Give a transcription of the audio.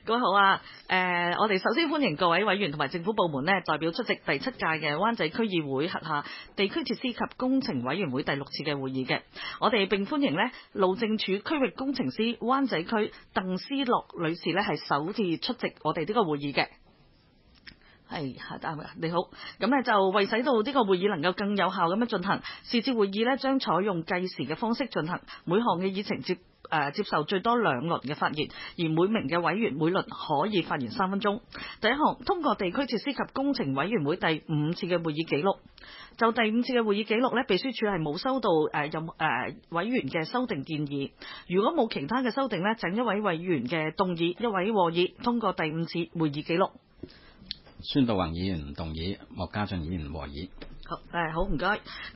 各位好啊！我哋首先歡迎各位委員同埋政府部門呢代表出席第7屆嘅灣仔區議會轄下地區設施及工程委員會第6次嘅會議嘅。我哋並歡迎呢路政署區域工程師灣仔區鄧思樂女士呢係首次出席我哋呢個會議嘅。係你好，咁呢就為使到呢個會議能夠更有效咁樣進行，是次會議呢將採用計時嘅方式進行，每項嘅議程接受最多2輪嘅發言，而每名嘅委員每輪可以發言3分鐘。第一項，通過地區設施及工程委員會第5次嘅會議記錄。就第5次嘅會議記錄呢，秘書處係冇收到委員嘅修訂建議。如果冇其他嘅修訂呢，請一位委員嘅動議，一位和議，通過第5次會議記錄。 孫道宏議員動議，莫家俊議員和議。 好唔該。